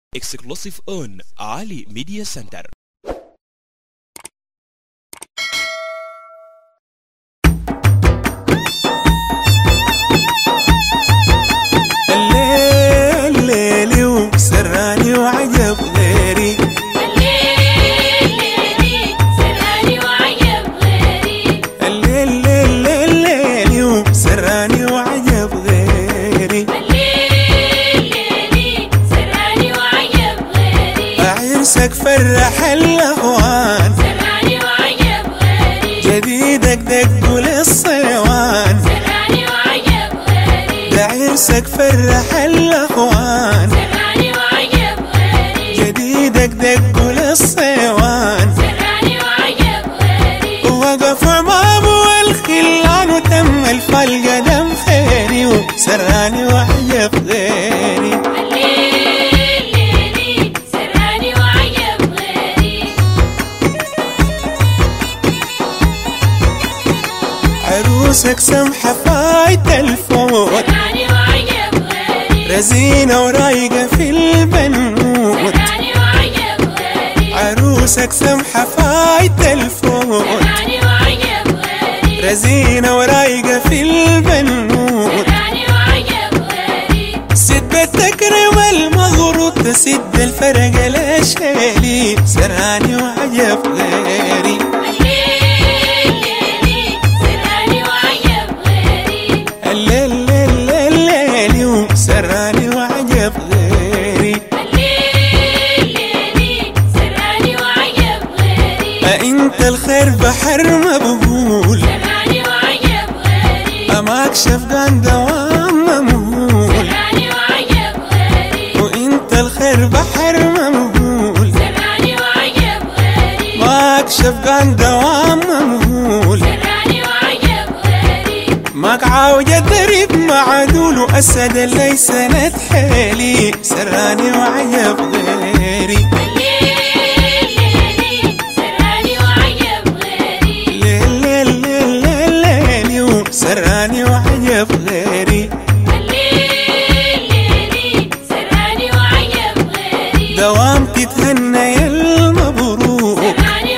Exclusive on Ali Media Center. الليل ليلي وسراني وعجب غيري، الليل ليلي وسراني وعجب غيري، عرسك فرح الاخوان، جديدك دق للصيوان، عرسك فرح الاخوان، جديدك دق للصيوان، وقف عمام والخلان وتم الفلقة دم خيري وسراني وعجب غيري. عروسك سمحة فايت الفوت، رزينة ورايقة في البنوت، عروسك سمحة فايت الفوت، رزينة ورايقة في البنوت، سد التكريم المغروط تسد الفرق الاشيالي سراني وعجب غيري. سراني وعجب غيري، انت الخير بحر مبهول، اماك شفقان دوام ممهول، وانت الخير بحر مبهول، ماك شفقان دوام ممهول، ماك عاوج الدرب معدول وأسد ليس نتحيلي سراني وعجب غيري. ليلي سراني وعجب غيري، دوام تتهنى يا المبروك،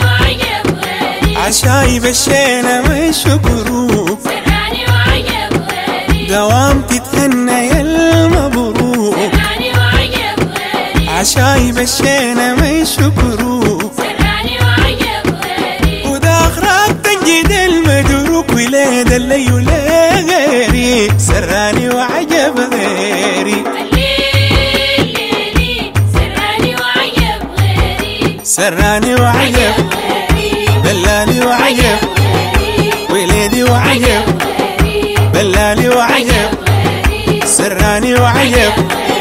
عشاي بشينا ما شكروك، دوام تتهنى يا المبروك، عشاي بشينا ما شكروك، وده اخراك تنجد المدروك، ولاد اللي ولا غيري سراني وعجب غيري. سراني وعجب بلاني وعجب ولادي وعجب بلاني وعجب سراني وعجب.